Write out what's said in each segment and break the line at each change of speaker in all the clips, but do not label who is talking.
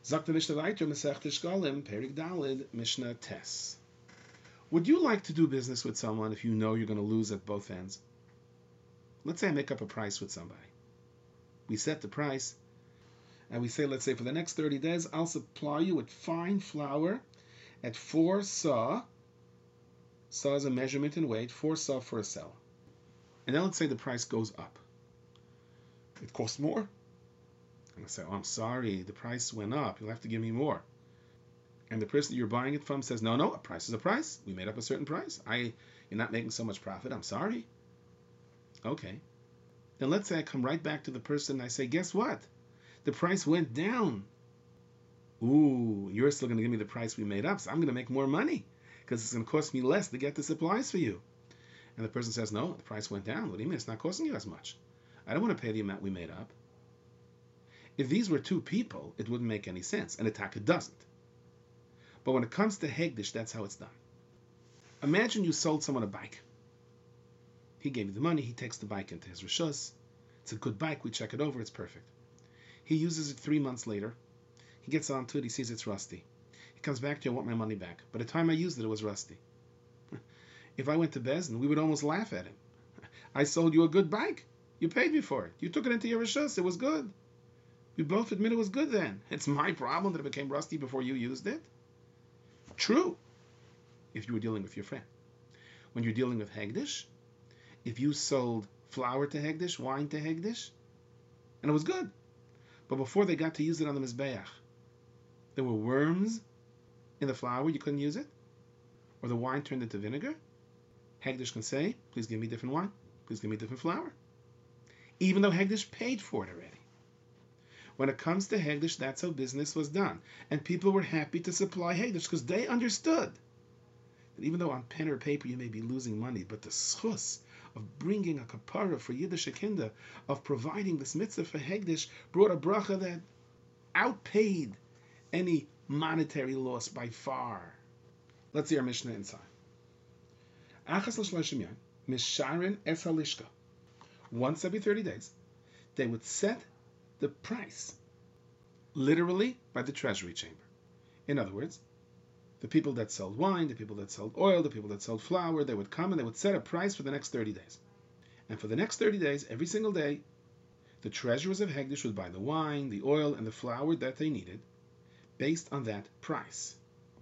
Zakt the Mishnah weiter, Masech Tishkalim, Perik Dalid, Mishnah Tes. Would you like to do business with someone if you know you're going to lose at both ends? Let's say I make up a price with somebody. We set the price, and we say, let's say for the next 30 days, I'll supply you with fine flour at 4 sa. Sa is a measurement in weight, 4 sa for a sell. And then let's say the price goes up. It costs more. And I say, oh, I'm sorry, the price went up. You'll have to give me more. And the person that you're buying it from says, no, a price is a price. We made up a certain price. You're not making so much profit. I'm sorry. Okay. Then let's say I come right back to the person and I say, guess what? The price went down. Ooh, you're still going to give me the price we made up, so I'm going to make more money because it's going to cost me less to get the supplies for you. And the person says, no, the price went down. What do you mean? It's not costing you as much. I don't want to pay the amount we made up. If these were two people, it wouldn't make any sense, and Ataka doesn't. But when it comes to Hegdish, that's how it's done. Imagine you sold someone a bike. He gave you the money, he takes the bike into his Rishus. It's a good bike, we check it over, it's perfect. He uses it 3 months later. He gets onto it, he sees it's rusty. He comes back to you, I want my money back. By the time I used it, it was rusty. If I went to Bezdin, we would almost laugh at him. I sold you a good bike. You paid me for it. You took it into your Rishus, it was good. We both admit it was good then. It's my problem that it became rusty before you used it. True, if you were dealing with your friend. When you're dealing with Hegdish, if you sold flour to Hegdish, wine to Hegdish, and it was good, but before they got to use it on the Mizbeach, there were worms in the flour, you couldn't use it, or the wine turned into vinegar, Hegdish can say, please give me different wine, please give me different flour, even though Hegdish paid for it already. When it comes to Hegdish, that's how business was done. And people were happy to supply Hegdish because they understood that even though on pen or paper you may be losing money, but the schus of bringing a kapara for Yiddish Akinda, of providing this mitzvah for Hegdish, brought a bracha that outpaid any monetary loss by far. Let's see our Mishnah inside. Achas l'shloshim yom, misharin es halishka. Once every 30 days, they would set the price, literally by the treasury chamber. In other words, the people that sold wine, the people that sold oil, the people that sold flour, they would come and they would set a price for the next 30 days. And for the next 30 days, every single day, the treasurers of Hegdish would buy the wine, the oil, and the flour that they needed based on that price.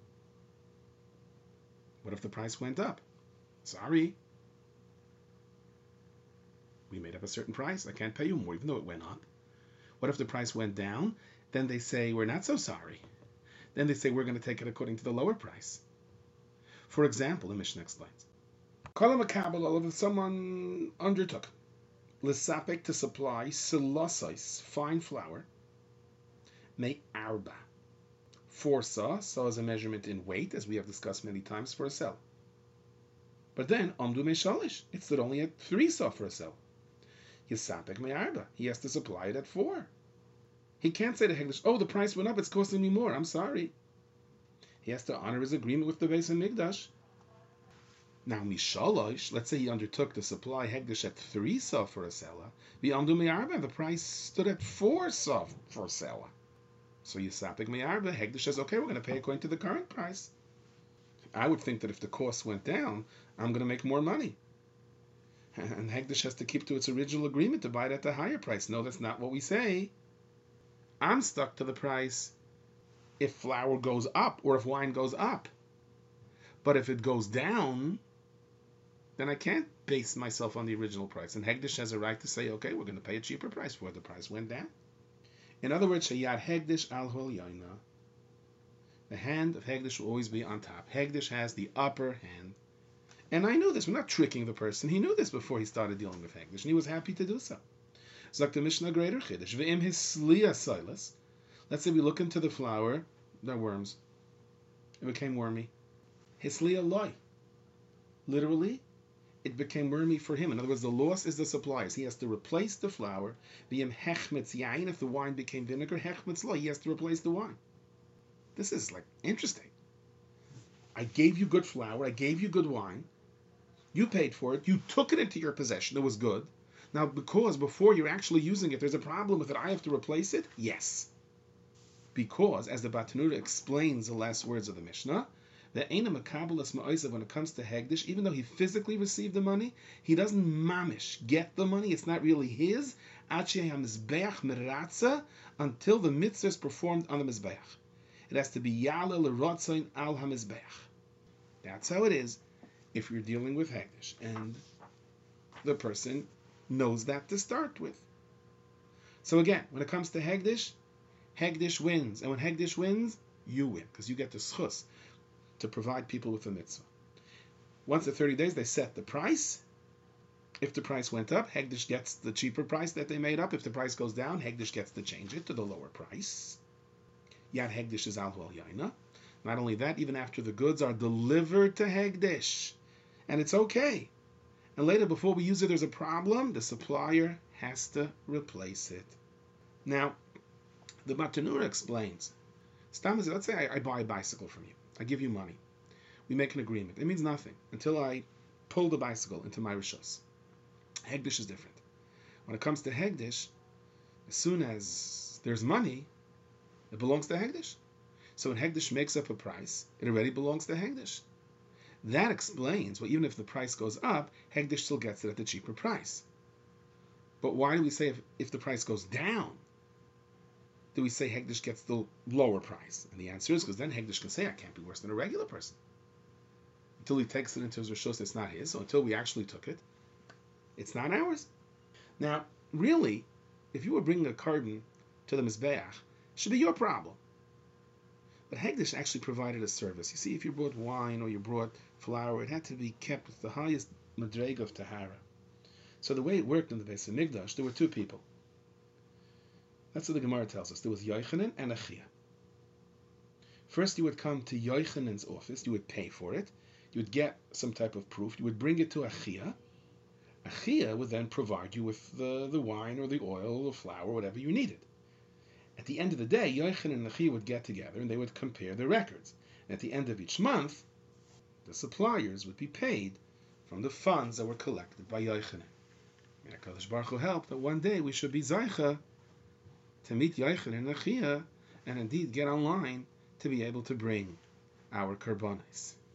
What if the price went up? Sorry. We made up a certain price. I can't pay you more, even though it went up. What if the price went down? Then they say, we're not so sorry. Then they say, we're going to take it according to the lower price. For example, the Mishnah explains, if someone undertook l'sapek to supply silasais, fine flour, may arba. 4 sa is a measurement in weight, as we have discussed many times, for a sell. But then, amdu me shalish, it stood only at 3 sa for a sell. Yisapek me arba, he has to supply it at 4. He can't say to Hegdish, oh, the price went up, it's costing me more, I'm sorry. He has to honor his agreement with the Beis HaMikdash. Now, mishalosh, let's say he undertook to supply Hegdish at 3 sa for a selah. V'amdu me arba, the price stood at 4 sa for a selah. So Yisapek me arba, Hegdish says, okay, we're going to pay according to the current price. I would think that if the cost went down, I'm going to make more money. And Hegdish has to keep to its original agreement to buy it at the higher price. No, that's not what we say. I'm stuck to the price if flour goes up or if wine goes up. But if it goes down, then I can't base myself on the original price. And Hegdish has a right to say, okay, we're going to pay a cheaper price for it. The price went down. In other words, Shayad Hegdish al hol yoina. The hand of Hegdish will always be on top. Hegdish has the upper hand. And I knew this. We're not tricking the person. He knew this before he started dealing with Hegdish, and he was happy to do so. Zok the Mishnah greater Chiddush. Ve'im hisliya silas. Let's say we look into the flour. There are worms. It became wormy. Hisliya loy. Literally, it became wormy for him. In other words, the loss is the suppliers. He has to replace the flour. Ve'im hechmetz yain. If the wine became vinegar, hechmetz loy. He has to replace the wine. This is like interesting. I gave you good flour. I gave you good wine. You paid for it. You took it into your possession. It was good. Now, because before you're actually using it, there's a problem with it, I have to replace it? Yes. Because, as the Batanura explains the last words of the Mishnah, the Eina Makabelas Ma'osav, when it comes to Hegdish, even though he physically received the money, he doesn't mamish get the money. It's not really his. Until the mitzvah is performed on the Mizbeach. It has to be Yala L'Rotzain Al HaMizbeach. That's how it is if you're dealing with Hegdish. And the person knows that to start with. So again, when it comes to Hegdish, Hegdish wins. And when Hegdish wins, you win, because you get the schus to provide people with a mitzvah. Once the 30 days, they set the price. If the price went up, Hegdish gets the cheaper price that they made up. If the price goes down, Hegdish gets to change it to the lower price. Yad Hegdish is Alhu Al Yaina. Not only that, even after the goods are delivered to Hegdish, and it's okay. And later, before we use it, there's a problem. The supplier has to replace it. Now, the Matanura explains. Let's say I buy a bicycle from you. I give you money. We make an agreement. It means nothing until I pull the bicycle into my rishos. Hegdish is different. When it comes to Hegdish, as soon as there's money, it belongs to Hegdish. So when Hegdish makes up a price, it already belongs to Hegdish. That explains why even if the price goes up, Hegdish still gets it at the cheaper price. But why do we say if the price goes down, do we say Hegdish gets the lower price? And the answer is because then Hegdish can say, I can't be worse than a regular person. Until he takes it into his rishos, it's not his. So until we actually took it, it's not ours. Now, really, if you were bringing a carton to the Mizbeach, it should be your problem. But Hegdish actually provided a service. You see, if you brought wine or you brought flour, it had to be kept with the highest madrega of Tahara. So the way it worked in the Beis Hamikdash, there were two people. That's what the Gemara tells us. There was Yochanan and Achia. First, you would come to Yochanan's office. You would pay for it. You would get some type of proof. You would bring it to Achia. Achia would then provide you with the wine or the oil or flour, whatever you needed. At the end of the day, Yochanan and Achia would get together and they would compare their records. And at the end of each month, the suppliers would be paid from the funds that were collected by Yochanan. And HaKadosh Baruch Hu helped that one day we should be Zaycha to meet Yochanan and Achia and indeed get online to be able to bring our karbanos.